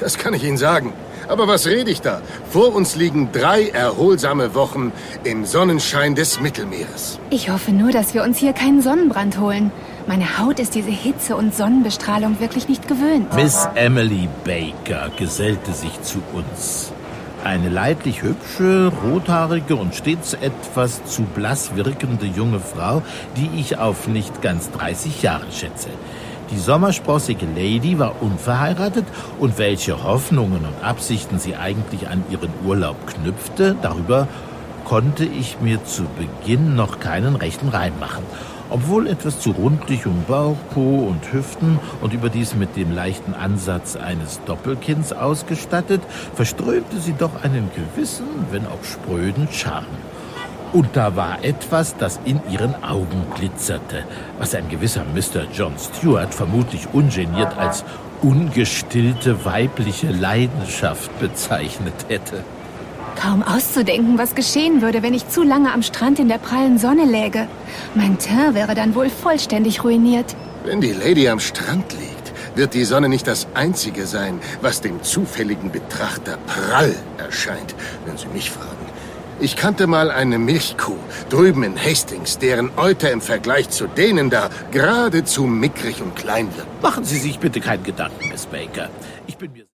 Das kann ich Ihnen sagen. Aber was rede ich da? Vor uns liegen 3 erholsame Wochen im Sonnenschein des Mittelmeeres. Ich hoffe nur, dass wir uns hier keinen Sonnenbrand holen. Meine Haut ist diese Hitze und Sonnenbestrahlung wirklich nicht gewöhnt. Miss Emily Baker gesellte sich zu uns. Eine leidlich hübsche, rothaarige und stets etwas zu blass wirkende junge Frau, die ich auf nicht ganz 30 Jahre schätze. Die sommersprossige Lady war unverheiratet und welche Hoffnungen und Absichten sie eigentlich an ihren Urlaub knüpfte, darüber konnte ich mir zu Beginn noch keinen rechten Reim machen. Obwohl etwas zu rundlich um Bauch, Po und Hüften und überdies mit dem leichten Ansatz eines Doppelkinns ausgestattet, verströmte sie doch einen gewissen, wenn auch spröden Charme. Und da war etwas, das in ihren Augen glitzerte, was ein gewisser Mr. John Stewart vermutlich ungeniert als ungestillte weibliche Leidenschaft bezeichnet hätte. Kaum auszudenken, was geschehen würde, wenn ich zu lange am Strand in der prallen Sonne läge. Mein Teint wäre dann wohl vollständig ruiniert. Wenn die Lady am Strand liegt, wird die Sonne nicht das Einzige sein, was dem zufälligen Betrachter prall erscheint, wenn Sie mich fragen. Ich kannte mal eine Milchkuh drüben in Hastings, deren Euter im Vergleich zu denen da geradezu mickrig und klein wird. Machen Sie sich bitte keinen Gedanken, Miss Baker. Ich bin mir